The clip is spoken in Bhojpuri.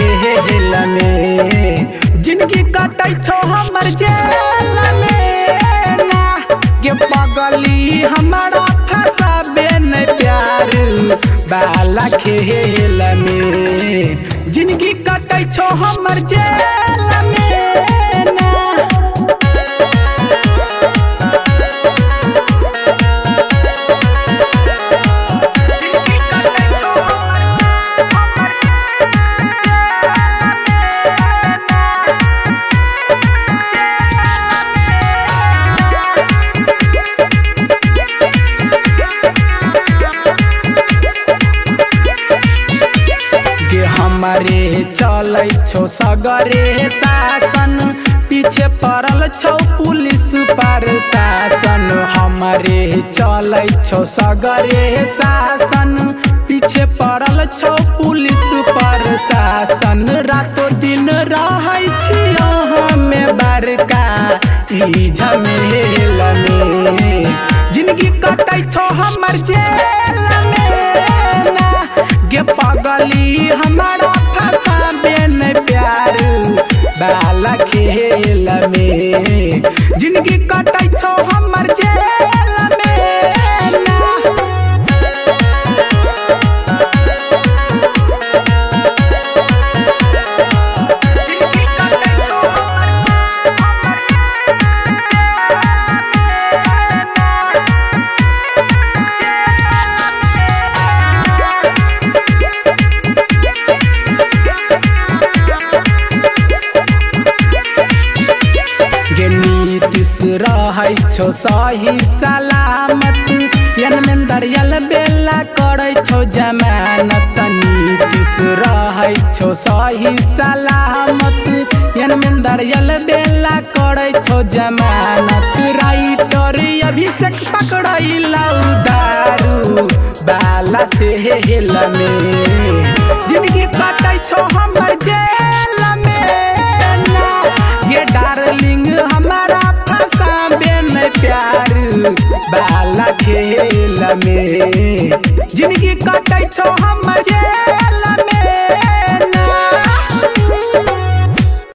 खेल में जिंदगी कटै छौ हमर जेल में ना गे पगली हमारा फसाबे न प्यार बाला खेल में जिंदगी कटै छौ हमर जेल में ना। हमारे चलै छौ सगरे शासन पीछे पड़ल छौ पुलिस प्रशासन हमारे चलै छौ सगरे शासन पीछे पड़ल छौ पुलिस प्रशासन रातो दिन रहै छी हमे बड़का ई झमेल में जिंदगी कटै छौ हमर जेल में ना गे पगली हमारा फसाबे न प्यार बाला खेल में जिंदगी कटै छौ हमर जेल में ना। रहै छौ सही सलामत यनमेंदर यल बेला करै छौ जमानत नीतीश रहै छौ सही सलामत यनमेंदर यल बेला करै छौ जमानत राइटर अभिषेक पकड़ैला दारू बाला से हेल में जिंदगी कटै छौ हमर जेल में ना ये डार्लिंग हमारा प्यार बाला खेल में जिंदगी कटै छौ हमर